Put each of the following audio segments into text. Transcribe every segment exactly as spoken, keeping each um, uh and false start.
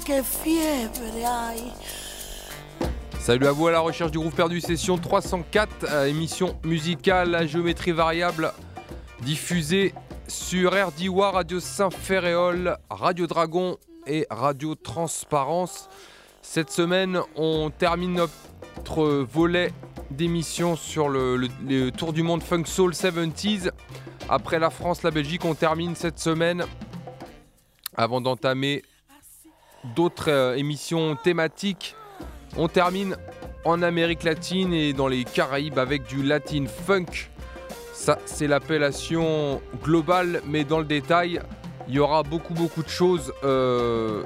qué fiebre hay. Salut à vous à la recherche du groove perdu, session trois cent quatre, euh, émission musicale à géométrie variable, diffusée sur R D W A, Radio Saint-Ferréol, Radio Dragon et Radio Transparence. Cette semaine, on termine notre volet d'émission sur le, le, le tour du monde Funk Soul soixante-dix. Après la France, la Belgique, on termine cette semaine avant d'entamer d'autres euh, émissions thématiques. On termine en Amérique latine et dans les Caraïbes avec du Latin Funk. Ça, c'est l'appellation globale, mais dans le détail, il y aura beaucoup, beaucoup de choses. Euh,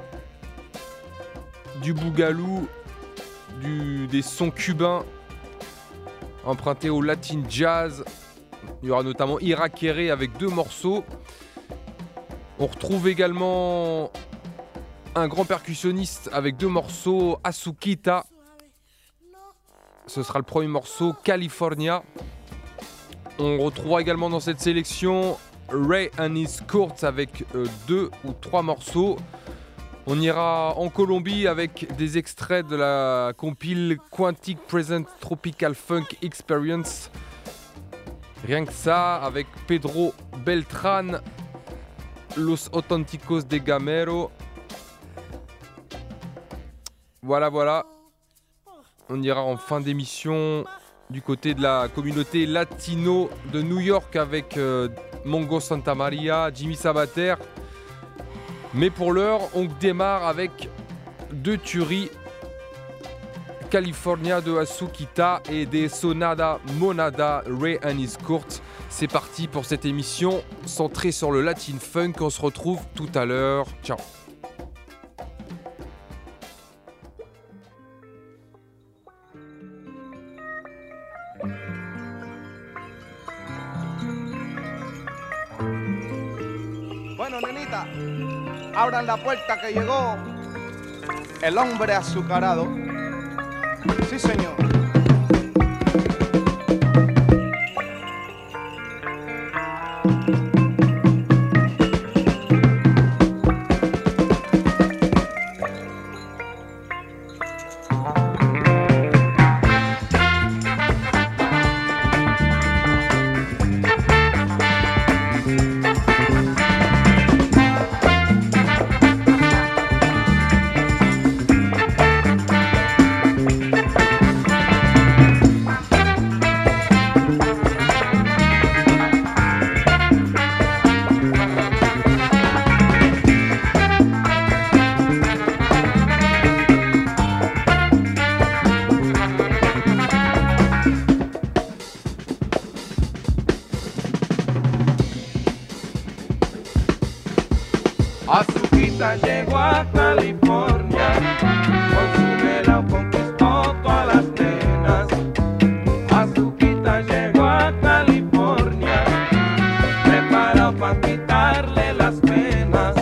du bougalou, du, des sons cubains empruntés au Latin Jazz. Il y aura notamment Irakere avec deux morceaux. On retrouve également un grand percussionniste avec deux morceaux, Asukita. Ce sera le premier morceau, California. On retrouvera également dans cette sélection Ray and His Courts avec euh, deux ou trois morceaux. On ira en Colombie avec des extraits de la compile Quantic Present Tropical Funk Experience. Rien que ça, avec Pedro Beltran, Los Auténticos de Gamero. Voilà, voilà. On ira en fin d'émission du côté de la communauté latino de New York avec euh, Mongo Santa Maria, Jimmy Sabater. Mais pour l'heure, on démarre avec deux tueries, California de Asukita et des Sonada Monada, Ray and His Court. C'est parti pour cette émission centrée sur le Latin Funk. On se retrouve tout à l'heure. Ciao. Bueno, nenita, abran la puerta que llegó el hombre azucarado. Sí, señor. Azuquita llegó a California, con su vela conquistó todas las nenas. Azuquita llegó a California, preparado para quitarle las penas.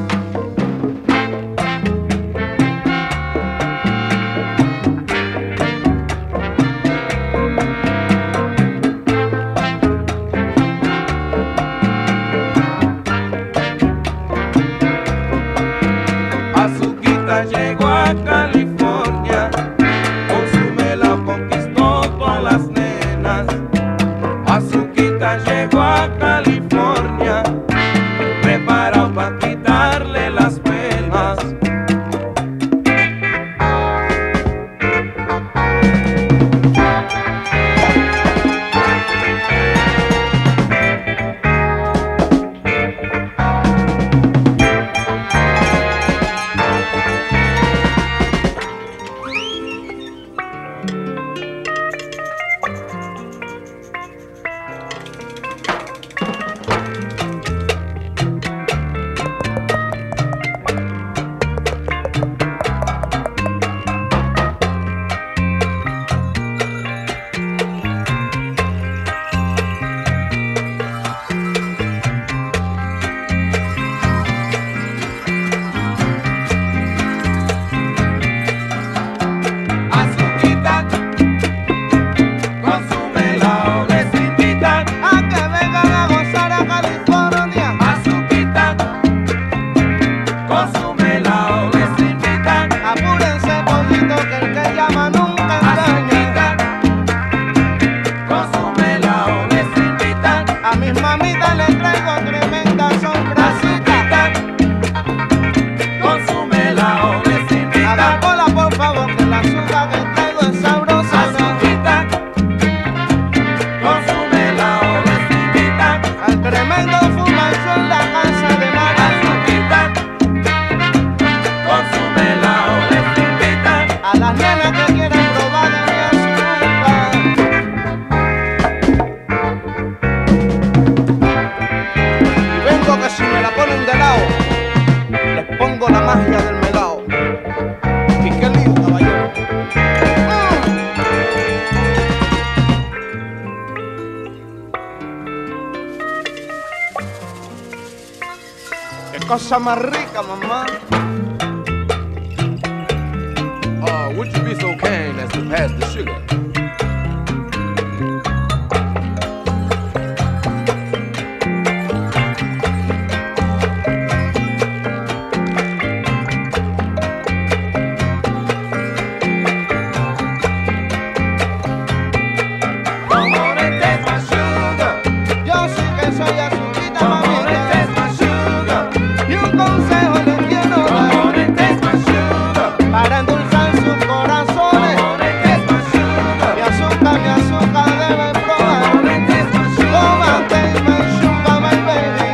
Llegó a California, con su mela conquistó todas las nenas. Azuquita llegó a California, preparado para quitarle las penas. cosa más rica, mamá. Uh, would you be so kind as to pass the sugar? Para endulzar sus corazones, mi azúcar, mi azúcar debe probar. Toma, take my sugar, my baby.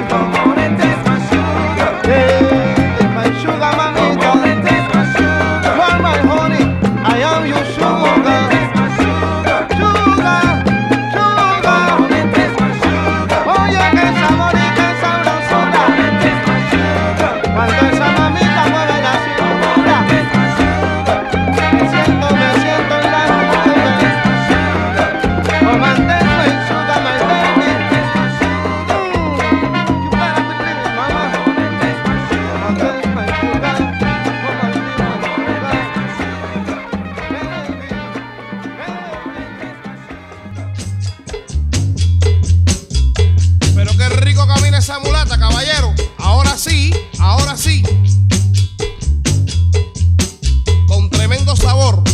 Take my sugar, mamita. You are my honey, I am your sugar. Sugar, sugar. Oye, qué sabor y qué sabrosura. Cuando esa mamita mueve la cintura. Me siento, me siento en la nube. Oh, manténme en sugar, my baby. Mm, you better believe it, mama. Oh, manténme en sugar. Oh, manténme en sugar. Baby, baby. Pero qué rico camina esa mulata, caballero. Ahora sí, ahora sí. Con tremendo sabor.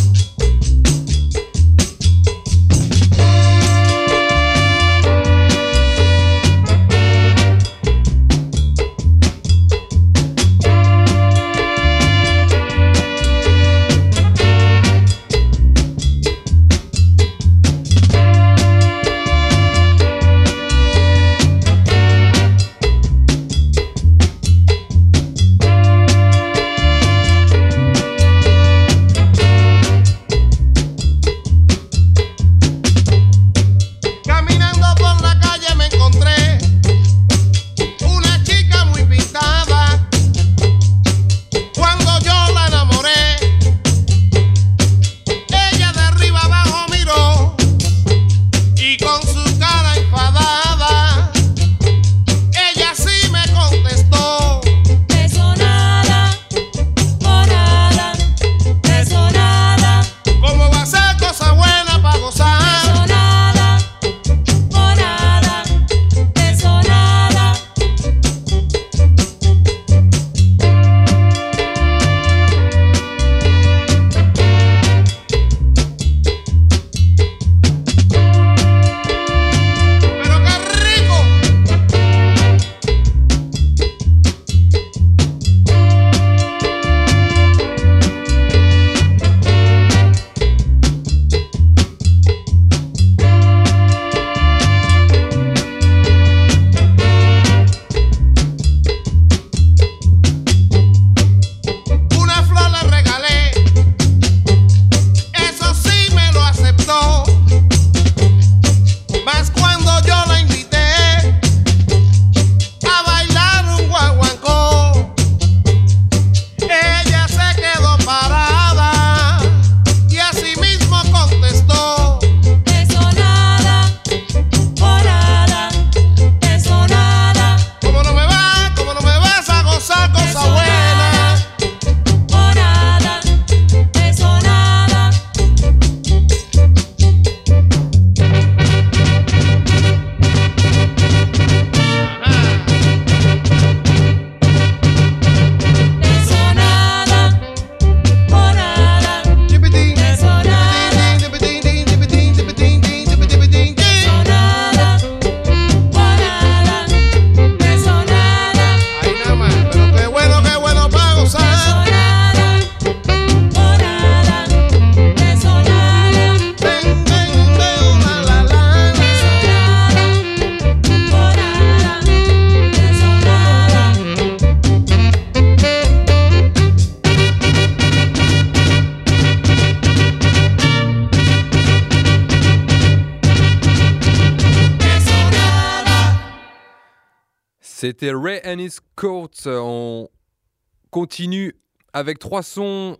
C'était Ray and His Court. On continue avec trois sons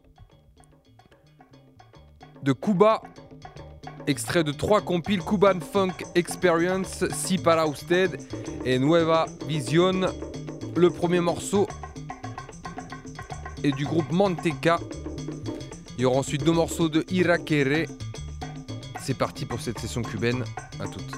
de Cuba, extrait de trois compiles: Cuban Funk Experience, Si para Usted et Nueva Visión. Le premier morceau est du groupe Manteca. Il y aura ensuite deux morceaux de Irakere. C'est parti pour cette session cubaine. À toutes.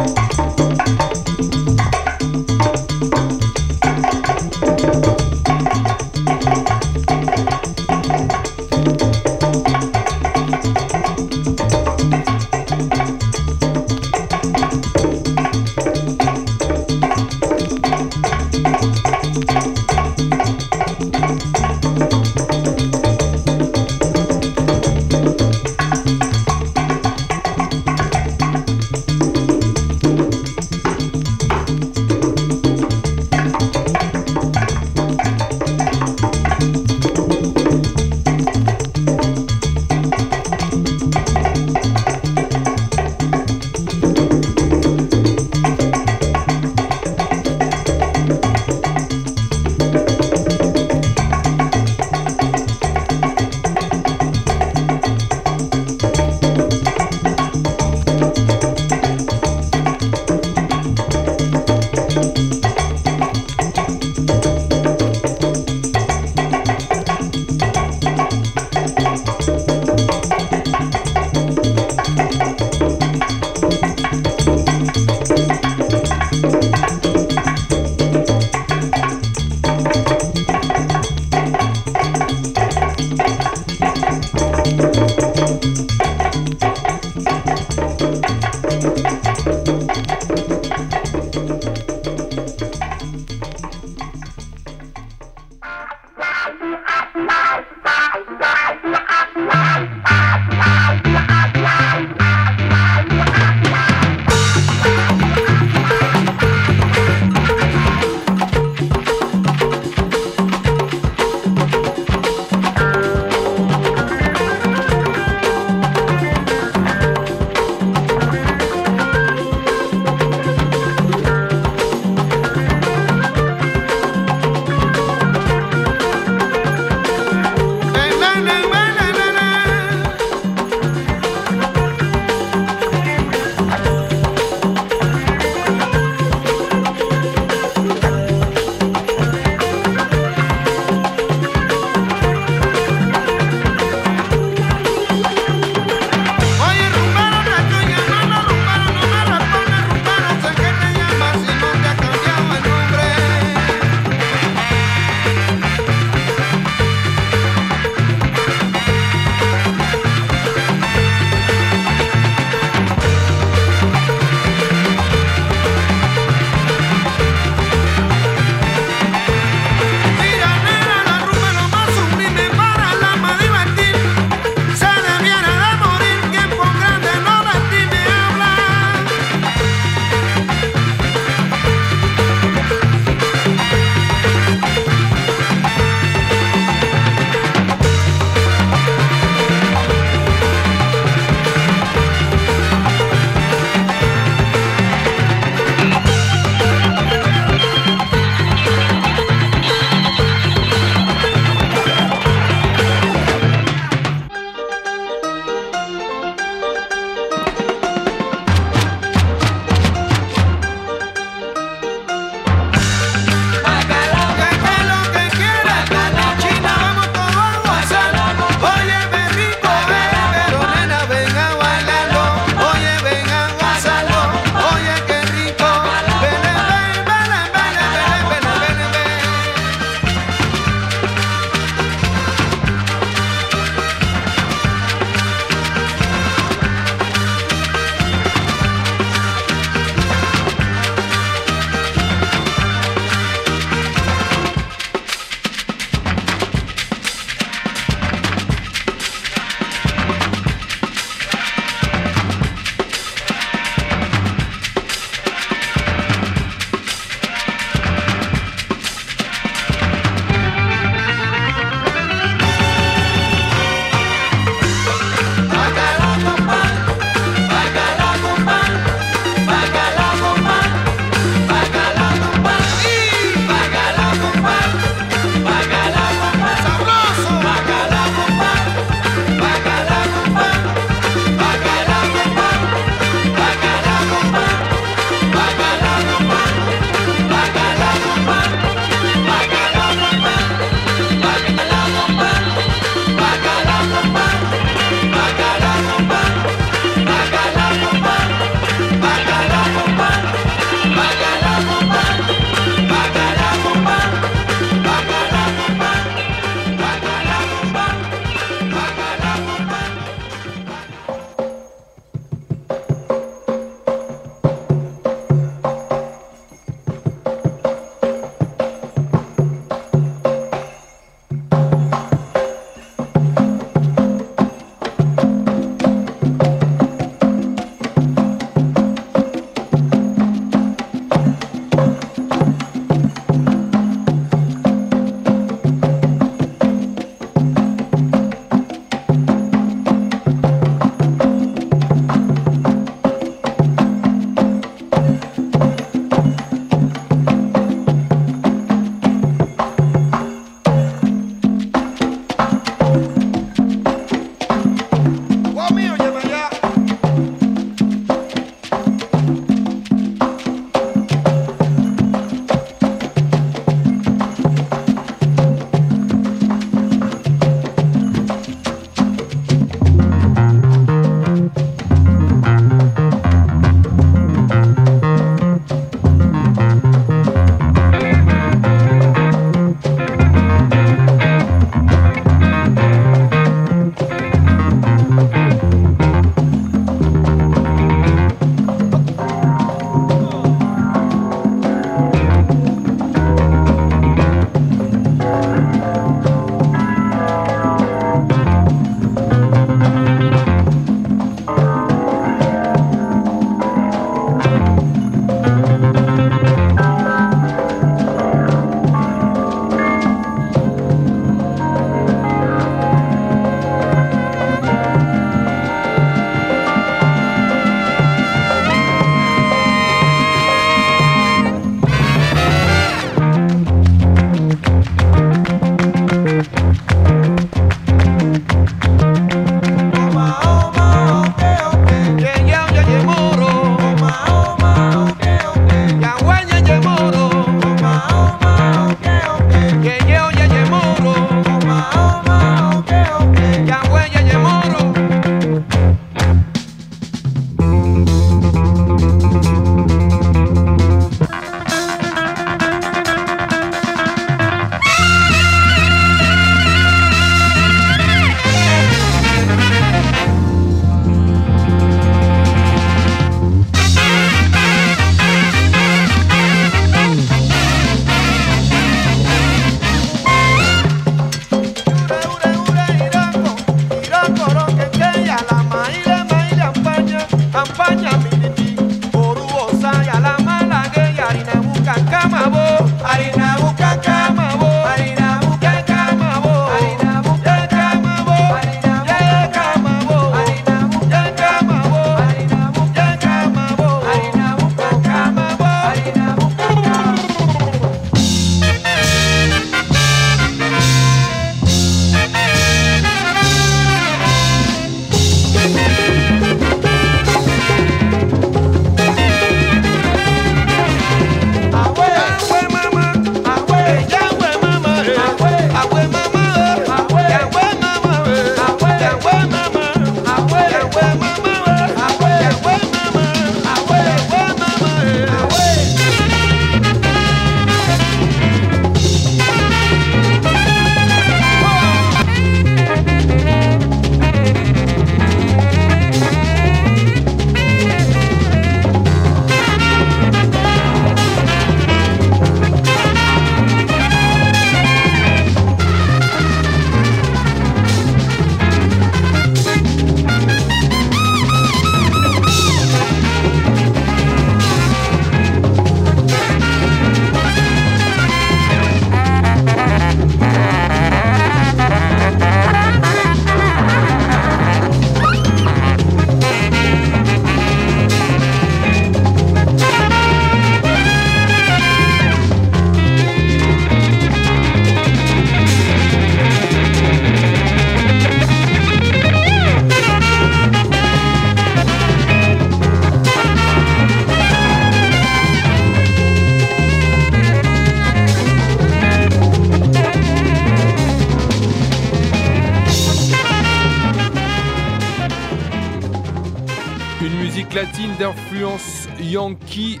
Latine d'influence yankee.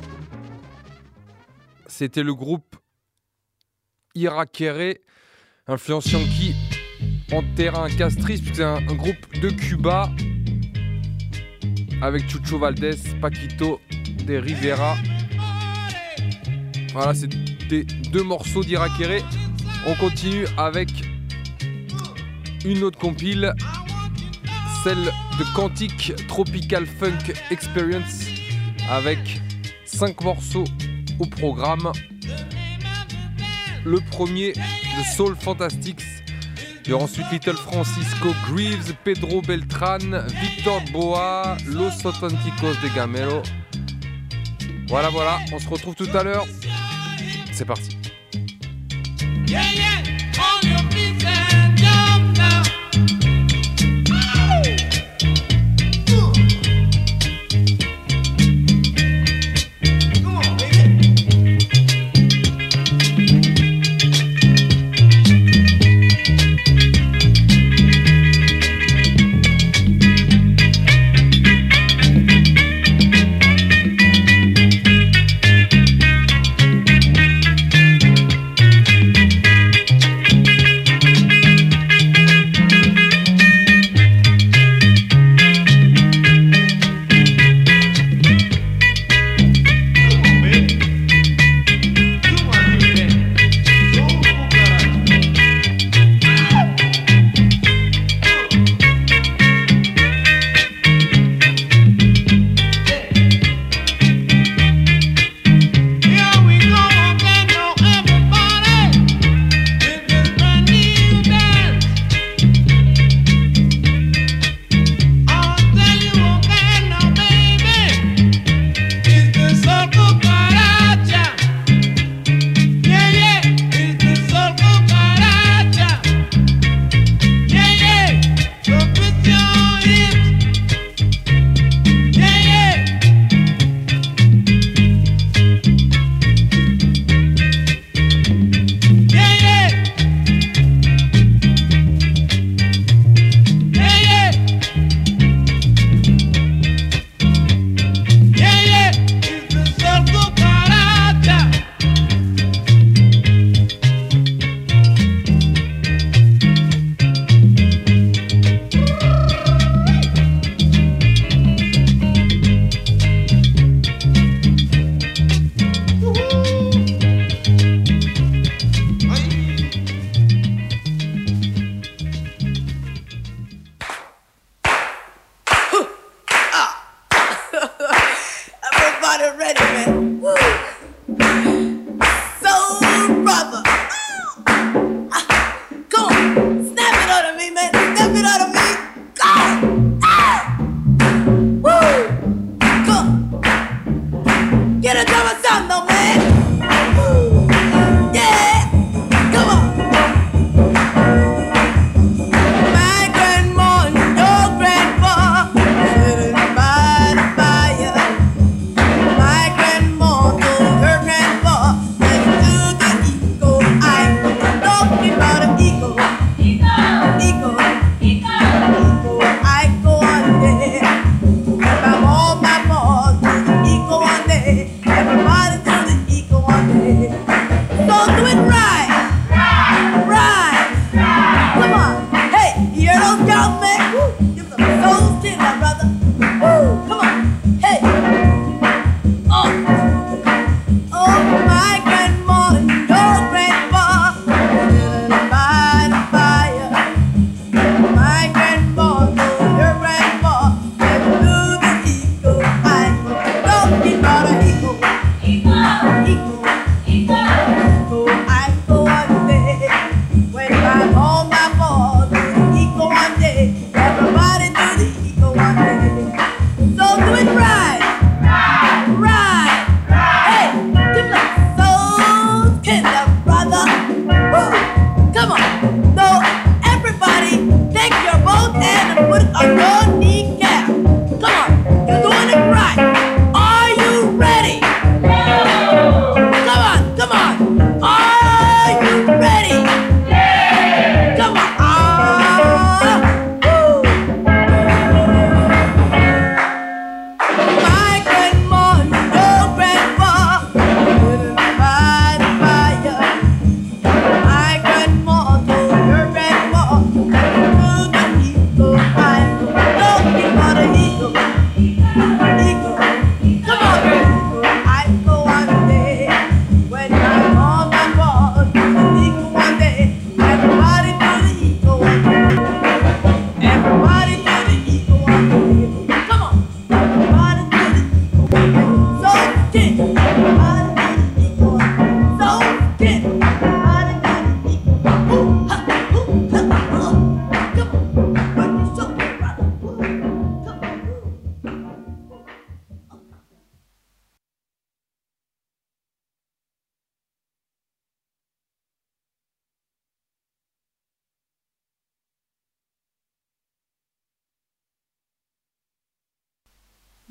C'était le groupe Irakere, influence yankee en terrain castris, puisque c'est un, un groupe de Cuba avec Chucho Valdés, Paquito de Rivera. Voilà, c'était deux morceaux d'Irakere. On continue avec une autre compile, celle de Quantic Tropical Funk Experience, avec cinq morceaux au programme. Le premier, The Soul Fantastics. Il y aura ensuite Little Francisco Greaves, Pedro Beltran, Victor Boa, Los Auténticos de Gamero. Voilà, voilà, on se retrouve tout à l'heure. C'est parti. Yeah, yeah, on your feet and jump now. My grandma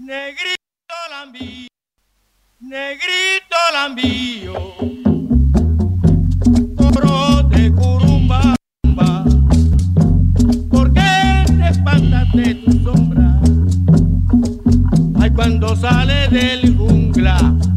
Negrito lambío, negrito lambío, toro de curumba, ¿por qué te espantas de tu sombra? Ay, cuando sale del jungla.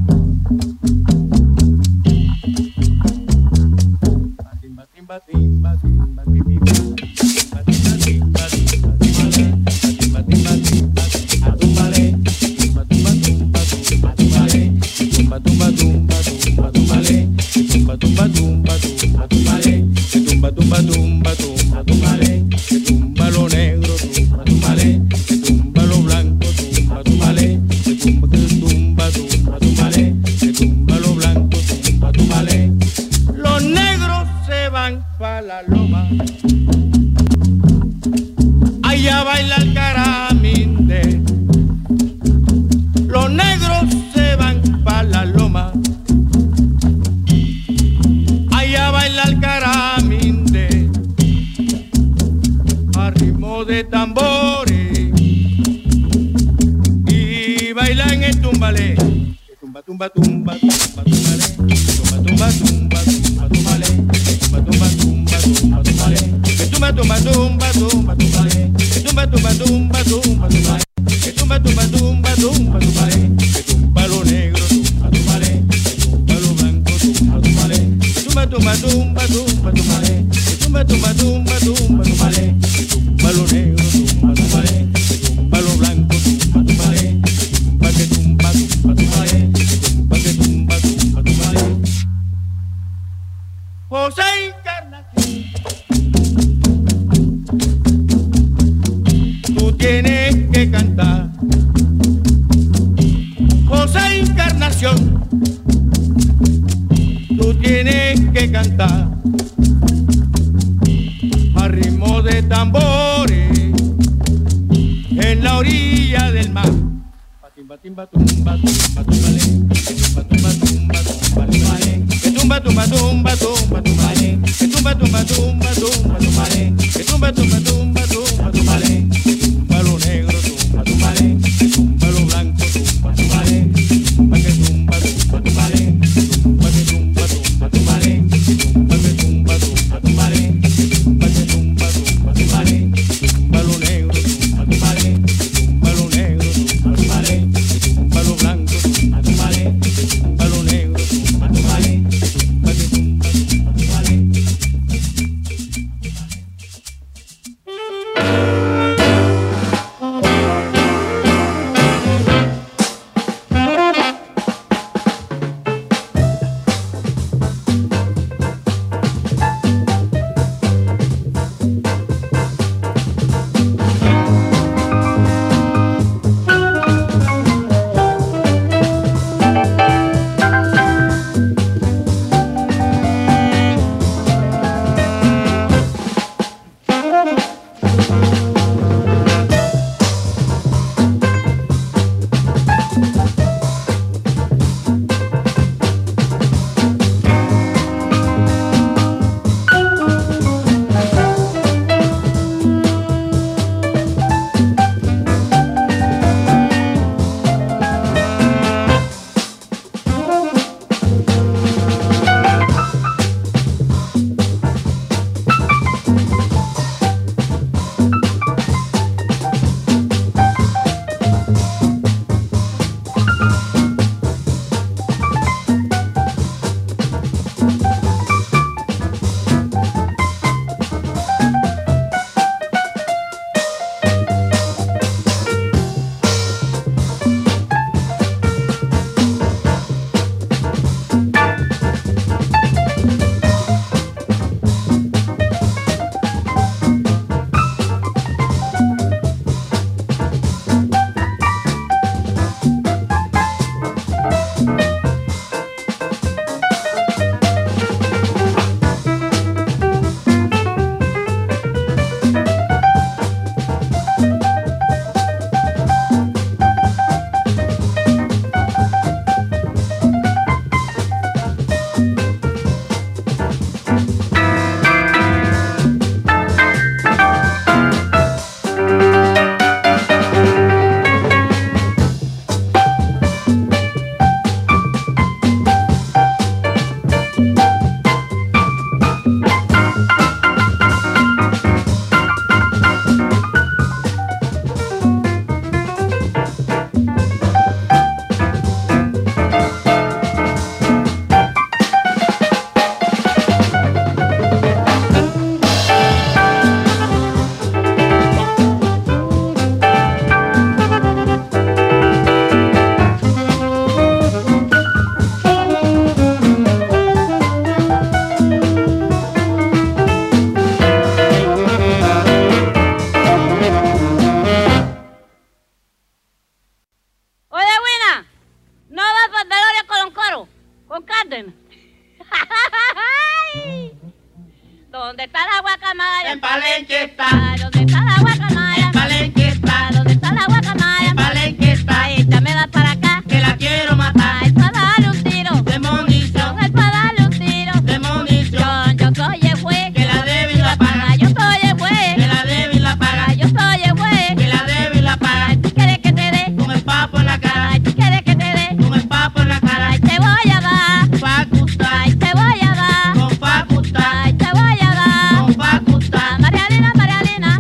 Batim, batim, batim, batim, batim, batim, batim, batim, batim, batim, atumbale, tumba, tumba, tumba, tumba, atumbale, tumba, tumba, tumba, tumba, atumbale, tumba, tumba, tumba, tumba, atumbale, tumba, tumba, tumba, tumba, atumbale, tumba lo negro, tumba, atumbale, tumba lo blanco, tumba, atumbale, tumba, tumba, tumba, atumbale, tumba lo blanco, tumba, atumbale. Los negros se van pa' la loma, allá baila el caraminde. Los negros se van pa' la loma, allá baila el caraminde, a ritmo de tambores y bailan el tumbalé. Tumba, tumba, tumba, tumba, tumbalé, tumba, tumba, tumba, tumba, tumbalé, tumba, tumba, tumba, tumba, tumbalé, tumba, tumba, tumba, tumba, tumbalé, tumba, tumba, tumba, tumba, tumbalé, tumba, tumba, tumba, tumba, tumbalé, tumba lo negro, tumba, tumbalé, tumba lo blanco, tumba, tumbalé, tumba, tumba, tumba, tumba, tumbalé, tumba, tumba, tumba, tumba, tumbalé, tumba lo negro, tumba, tumbalé, tumba lo blanco, tumba, tumbalé, tumba que tumba, tumba, tumbalé. José Encarnación, tú tienes que cantar. José Encarnación, tú tienes que cantar a ritmo de tambores en la orilla del mar. Timba, timba, tumba, tumba, tumbale, tumba, tumba, tumba, tumba, tumbale, tumba, tumba, tumba, tumba, tumbale, tumba, tumba, tumba, tumba, tumbale, tumba, tumba, tumba, tumba, tumbale, tumba lo negro, tumba, tumbale, tumba lo blanco, tumba, tumbale, tumba que tumba, tumba, tumbale, tumba que tumba, tumba, tumbale, tumba que tumba, tumba, tumbale, tumba que tumba, tumba, tumbale, tumba lo negro, tumba, tumbale, tumba lo negro, tumba, tumbale. Tumba lo blanco, tumba, tumbale, tumba lo negro, tumba, tumbale, tumba que tumba, tumba, tumbale. En Palenque está. ¿Dónde está la guacamaya? En Palenque está. ¿Dónde está la guacamaya? En Palenque está. Échamela para acá. Que la quiero matar. Ay, para darle un tiro. De munición. Ay, para darle un tiro. De munición. Yo, yo soy el juez. Que la debe y la paga. Ay, yo soy el juez. Que la debe y la paga. Ay, yo soy el juez. Que la debe y la paga. Ay, ¿tú quieres que te dé? Con el papo en la cara. Ay, ¿tú quieres que te dé? Con el papo en la cara. Ay, te voy a dar. Facultad. Ay, te voy a dar. Con facultad. Ay, te voy a dar. Con facultad. Marialina, Marialina.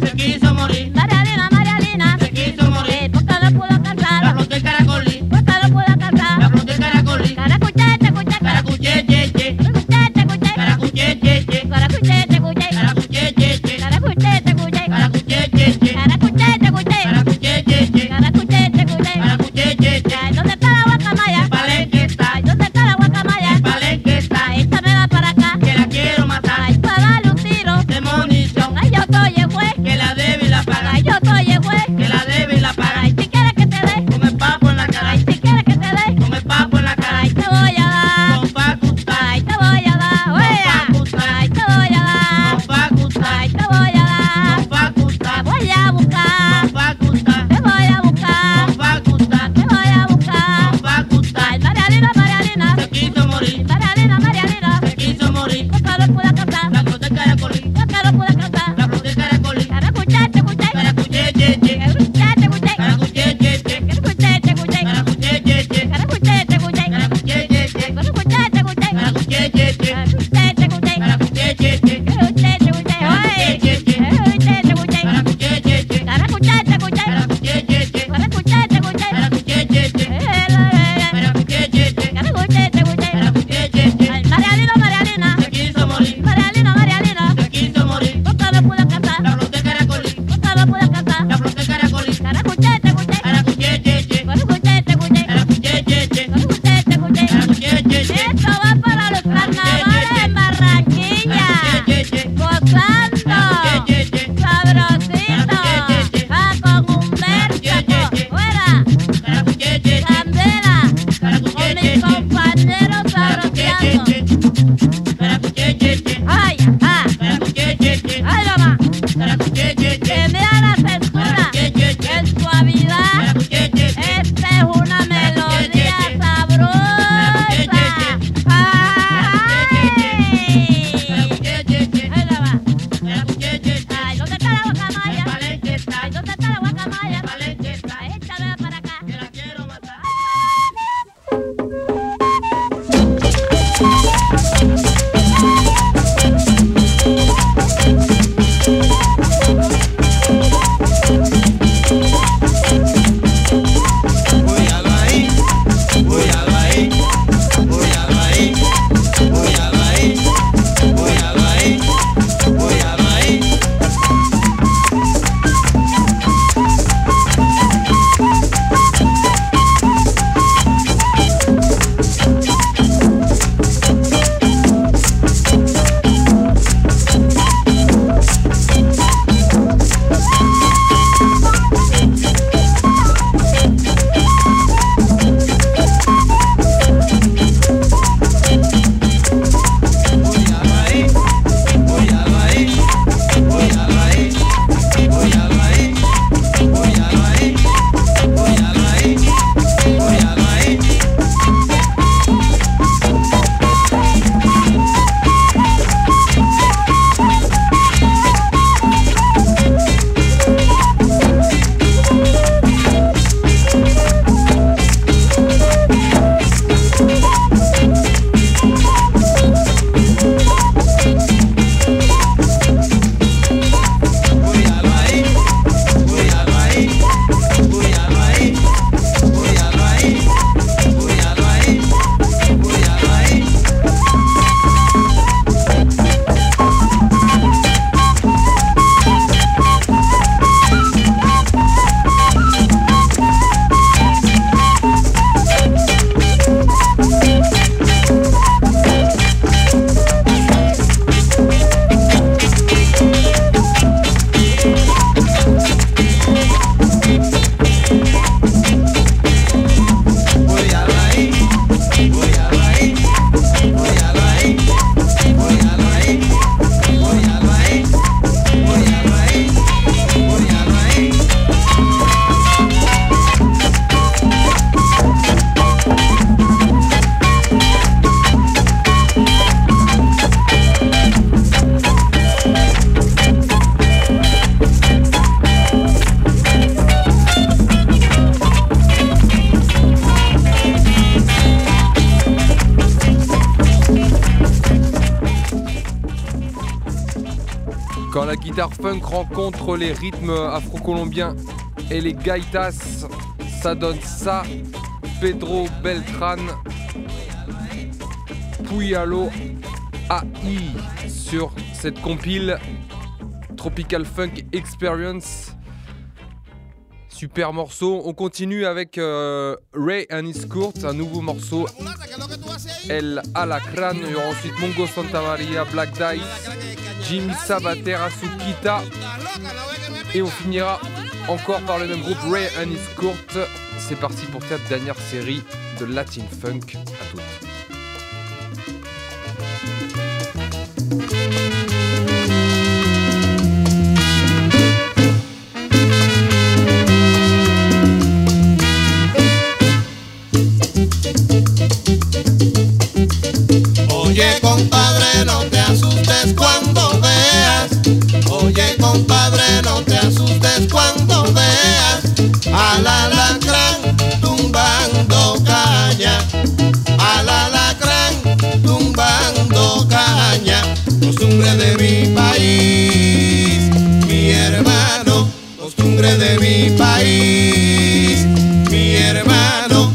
la guitare funk rencontre les rythmes afro-colombiens et les gaitas. Ça donne ça. Pedro Beltran, Puyalo A I sur cette compile Tropical Funk Experience. Super morceau. On continue avec euh, Ray and his Court, un nouveau morceau. El Alacran. Il y aura ensuite Mongo Santamaria, Black Dice, Jimmy Sabater, Asukita. Et on finira encore par le même groupe, Ray and his Court. C'est parti pour cette dernière série de Latin Funk. À toutes. Oye, compadre, no te asustes cuando veas. Oye, compadre, no te asustes cuando veas al alacrán tumbando caña, al alacrán tumbando caña. Costumbre de mi país, mi hermano, costumbre de mi país, mi hermano.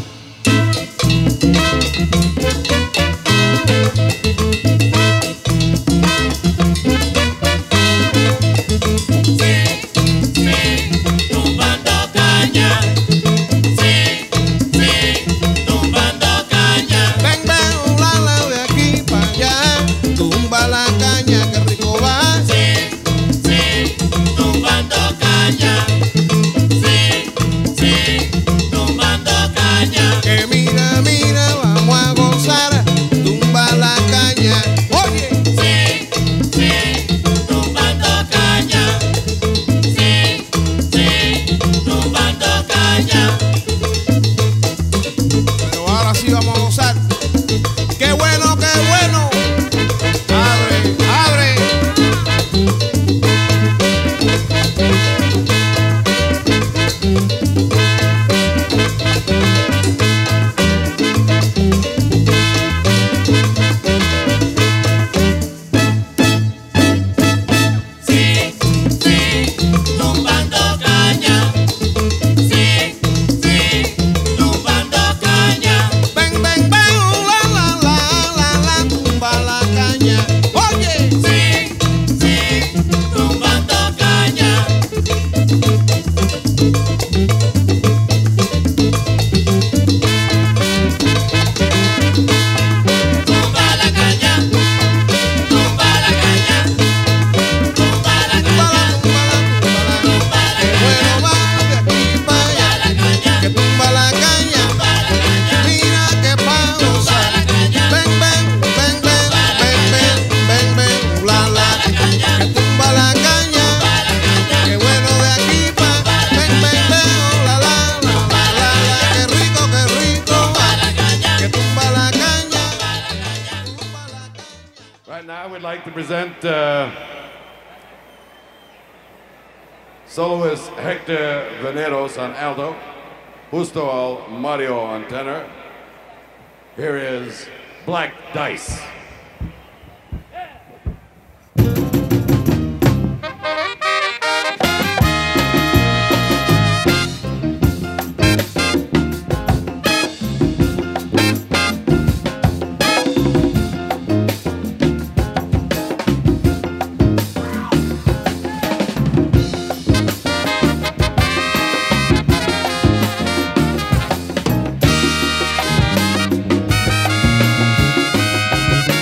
Uh, soloist Hector Veneros on alto, Justo Al Mario on tenor. Here is Black Dice. Thank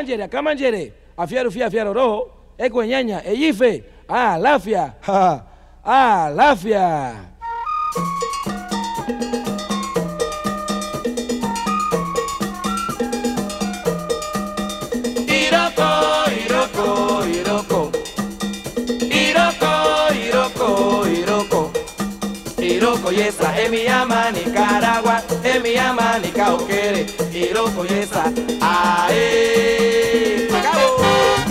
Akamangere, akamangere. Afiaru fia fiaro rojo. Ecueñaña, ellife. Ah, lafia. Ja, ah, lafia. Iroko, Iroko, Iroko. Iroko, Iroko, Iroko. Iroko yesa, emi ama Nicaragua, emi ama ni Cauquere. Iroko yesa, ae. Acabó.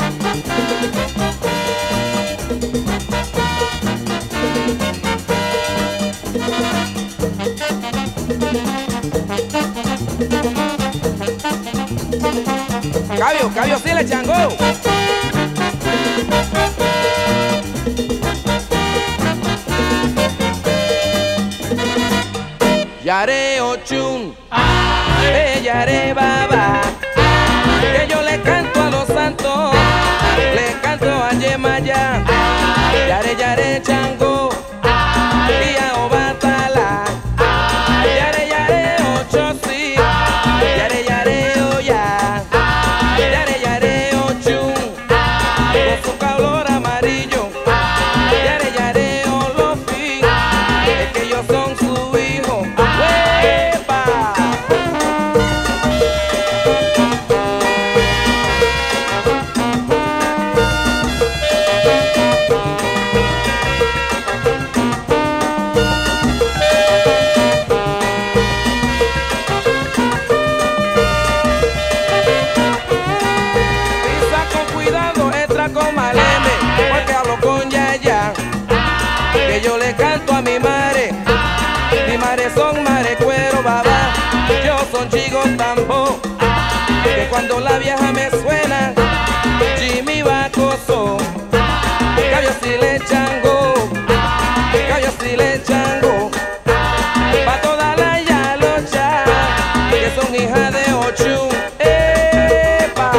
Cabio, cabio, sí le chango. Yare ochun, eh, yare baba, que yo le canto a los santos, le canto a Yemaya, yare yare chango, y a Obatala, yare yare ocho sí, yare yare oya, yare yare ochun, con su color amarillo, yare yare olofi, es que ellos son su hijo. Yo le canto a mi madre, mi madre son madre cuero baba, yo son chigos tambo, que cuando la vieja me suena, Jimmy va coso, cabio si le chango, cabio si le chango, pa' toda la yalocha, que son hijas de ocho, epa.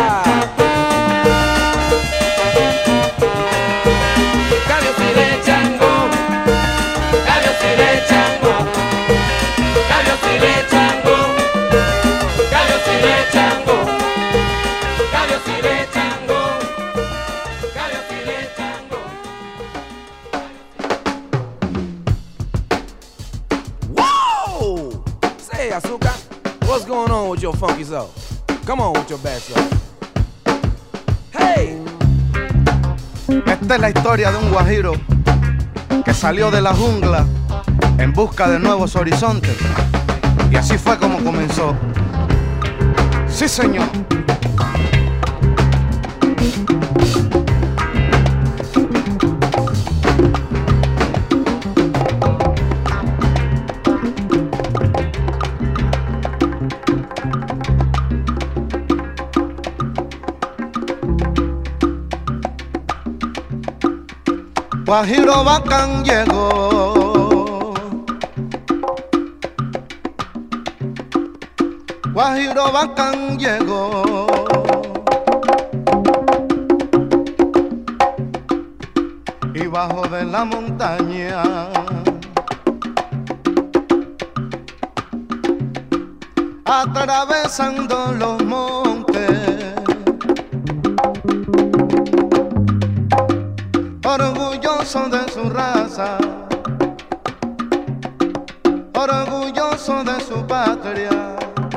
Cabio si le chango. Azúcar, what's going on with your funky soul? Come on with your bad soul. Hey. Esta es la historia de un guajiro que salió de la jungla en busca de nuevos horizontes. Y así fue como comenzó. Sí, señor. Guajiro bacán llegó, Guajiro bacán llegó, y bajo de la montaña atravesando los montes, orgulloso de su raza, orgulloso de su patria,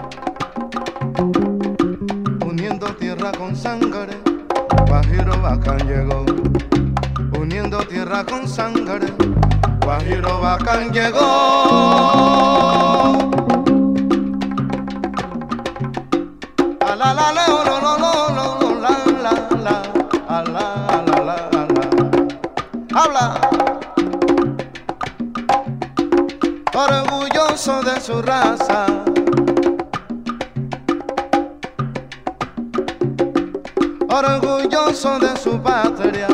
uniendo tierra con sangre, Guajiro bacán llegó, uniendo tierra con sangre, Guajiro bacán llegó. A la la la la la la la la la la la la la. Habla, orgulloso de su raza, orgulloso de su patria,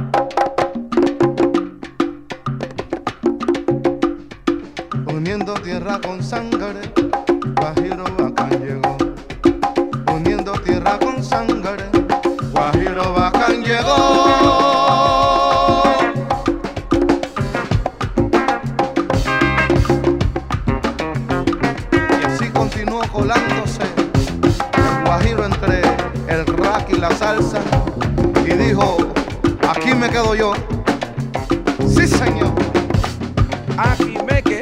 uniendo tierra con sangre, Guajiro bacán llegó, uniendo tierra con sangre, Guajiro bacán llegó. Colándose el guajiro entre el rap dijo, aquí me quedo yo. Sí, señor. Aquí me quedé.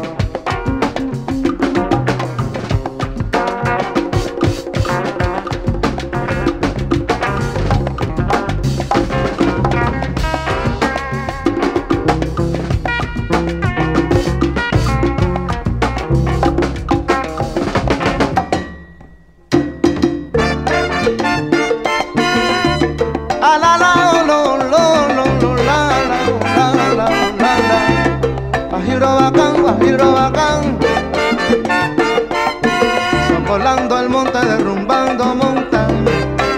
Ah, la, la, lo, lo, lo, lo, la, la, la, la, la, la. Guajiro bacán, guajiro bacán. Socolando el monte, derrumbando montaña.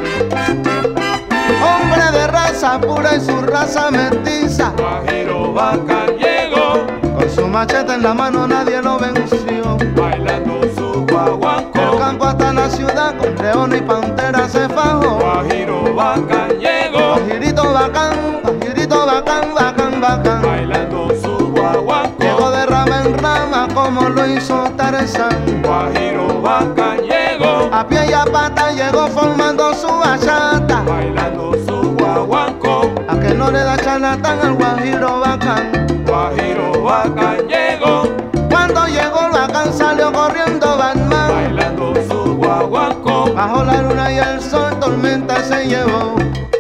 Hombre de raza pura y su raza mestiza. Guajiro bacán llegó, Con su machete en la mano nadie lo venció. bailando su Del guaguancó. campo hasta la ciudad con león y pantera se fajó. Guajiro bacán llegó, Guajirito bacán, guajirito bacán, bacán, bacán. bailando su Llegó guaguancó. de rama en rama como lo hizo Tarzán. Guajiro bacán llegó, A pie y a pata llegó formando su bachata. bailando su guaguancó. A que no le da charlatán al guajiro bacán. Guajiro bacán llegó, Cuando llegó el bacán salió corriendo Batman. bailando su guaguancó. Bajo la luna y el sol tormenta se llevó.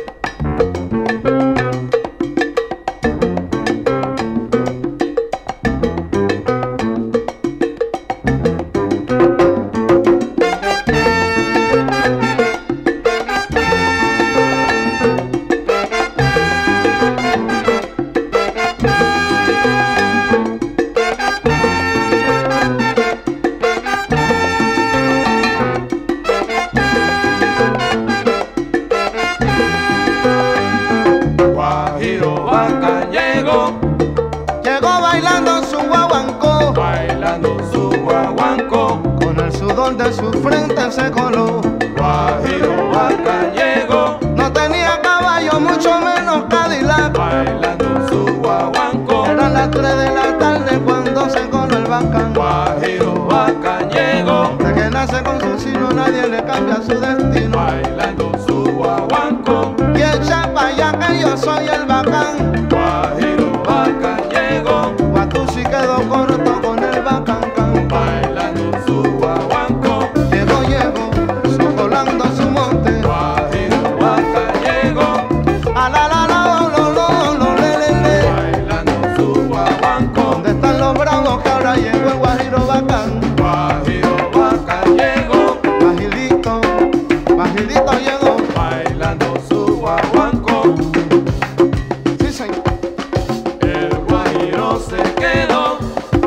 Guajiro bacán llegó, Llegó bailando su guaguancó. bailando su guaguancó. Con el sudor de su frente se coló. Guajiro bacán llegó, No tenía caballo, mucho menos Cadillac. bailando su guaguancó. Eran las tres de la tarde cuando se coló el bacán. Guajiro bacán llegó, De que nace con su sino nadie le cambia su destino. bailando su guaguancó. Y echa pa' allá que yo soy el bacán. Guajiro bacán llegó, Guatusi quedó corto con el bacán can. bailando su guaguancó. Llegó, llegó, socolando su monte. Guajiro bacán llegó, A la la la, lo, lo, lo, le, le, le. bailando su guaguancó. ¿Dónde están los bravos que ahora llegó el guajiro bacán? Guajiro bacán llegó, Bajilito, bajilito llegó. bailando su guaguancó. Sí, señor. El guajiro se quedó,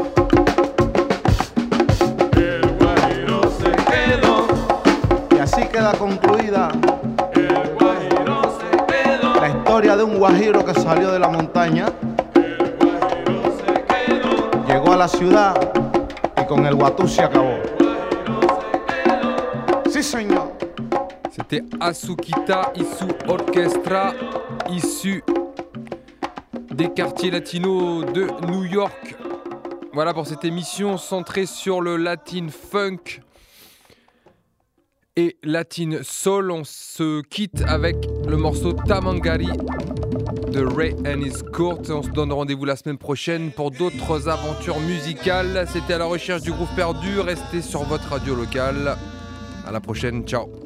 el guajiro se quedó, Y así queda concluida el guajiro se quedó, la historia de un guajiro que salió de la montaña, el guajiro se quedó, llegó a la ciudad y con el guatú se acabó. Sí, señor. C'était Asukita Isu Orchestra, issu des quartiers latinos de New York. Voilà pour cette émission centrée sur le Latin Funk et Latin Soul. On se quitte avec le morceau Tamangari de Ray and His Court. On se donne rendez-vous la semaine prochaine pour d'autres aventures musicales. C'était À la recherche du groove perdu. Restez sur votre radio locale. À la prochaine, ciao.